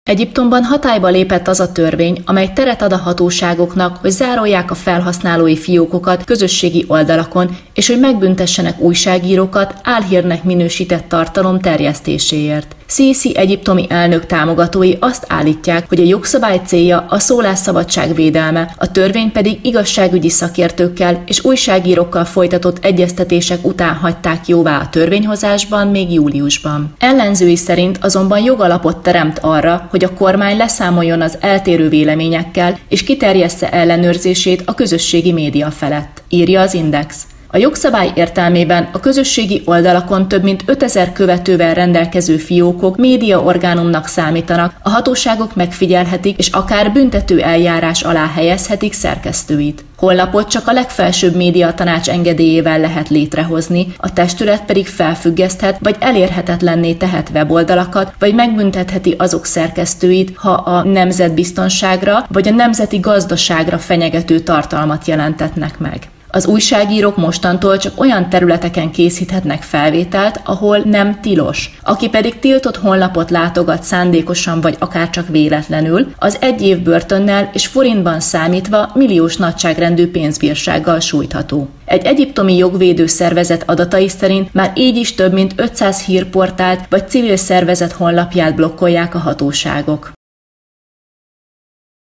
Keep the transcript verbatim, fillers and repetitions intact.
Egyiptomban hatályba lépett az a törvény, amely teret ad a hatóságoknak, hogy zárolják a felhasználói fiókokat közösségi oldalakon, és hogy megbüntessenek újságírókat álhírnek minősített tartalom terjesztéséért. Szíszi egyiptomi elnök támogatói azt állítják, hogy a jogszabály célja a szólásszabadság védelme, a törvény pedig igazságügyi szakértőkkel és újságírókkal folytatott egyeztetések után hagyták jóvá a törvényhozásban még júliusban. Ellenzői szerint azonban jogalapot teremt arra, hogy a kormány leszámoljon az eltérő véleményekkel és kiterjessze ellenőrzését a közösségi média felett, írja az Index. A jogszabály értelmében a közösségi oldalakon több mint ötezer követővel rendelkező fiókok médiaorgánumnak számítanak, a hatóságok megfigyelhetik és akár büntető eljárás alá helyezhetik szerkesztőit. Honlapot csak a legfelsőbb médiatanács engedélyével lehet létrehozni, a testület pedig felfüggeszthet vagy elérhetetlenné tehet weboldalakat, vagy megbüntetheti azok szerkesztőit, ha a nemzetbiztonságra vagy a nemzeti gazdaságra fenyegető tartalmat jelentetnek meg. Az újságírók mostantól csak olyan területeken készíthetnek felvételt, ahol nem tilos. Aki pedig tiltott honlapot látogat szándékosan vagy akár csak véletlenül, az egy év börtönnel és forintban számítva milliós nagyságrendű pénzbírsággal sújtható. Egy egyiptomi jogvédő szervezet adatai szerint már így is több mint ötszáz hírportált vagy civil szervezet honlapját blokkolják a hatóságok.